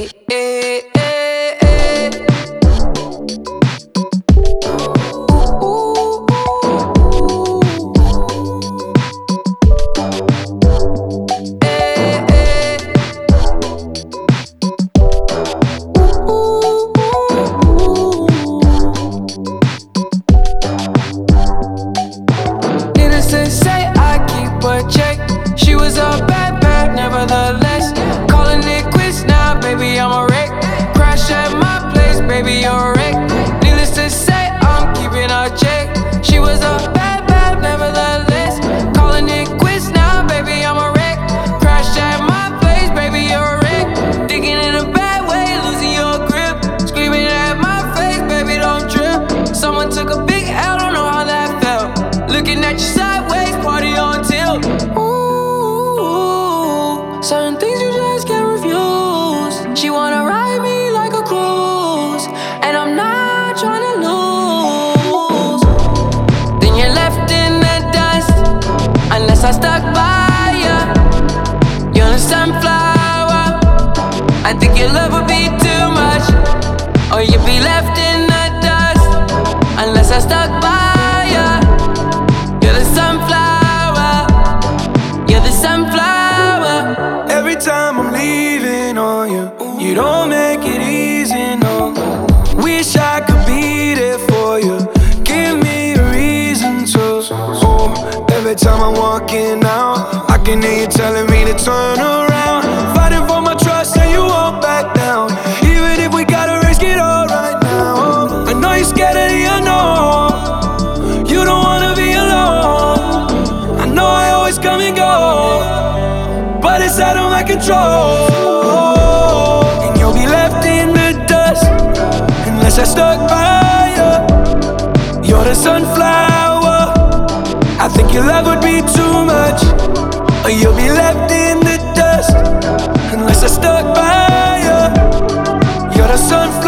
She was a bad, bad, nevertheless. Calling it quits now, baby, I'm a wreck. Crash at my place, baby, you're a wreck. Needless to say, I'm keeping a check. She was a bad, bad, nevertheless. Calling it quits now, baby, I'm a wreck. Crash at my place, baby, you're a wreck. Digging in a bad way, losing your grip. Screaming at my face, baby, don't trip. Someone took a big L, don't know how that felt. Looking at you sideways, party on tilt. Certain things you just can't refuse. She wanna ride me like a cruise, and I'm not trying to lose. Then you're left in the dust, unless I stuck by ya. You're a sunflower. I think your love would be too much, or you'd be left in the dust, unless I stuck by ya. You're the sunflower. You're the sunflower. Every time I'm leaving on you, you don't make it easy, no. Wish I could be there for you. Give me a reason to. Oh, every time I'm walking out, I can hear you telling me to turn around. Fighting for my trust and you won't back down. Even if we gotta risk it all right now. I know you're scared of the unknown. You don't wanna be alone. I know I always come and go, but it's out of my control. And you'll be left in the dust, unless I stuck by you. You're the sunflower. I think your love would be too much, or you'll be left in the dust, unless I stuck by you. You're the sunflower.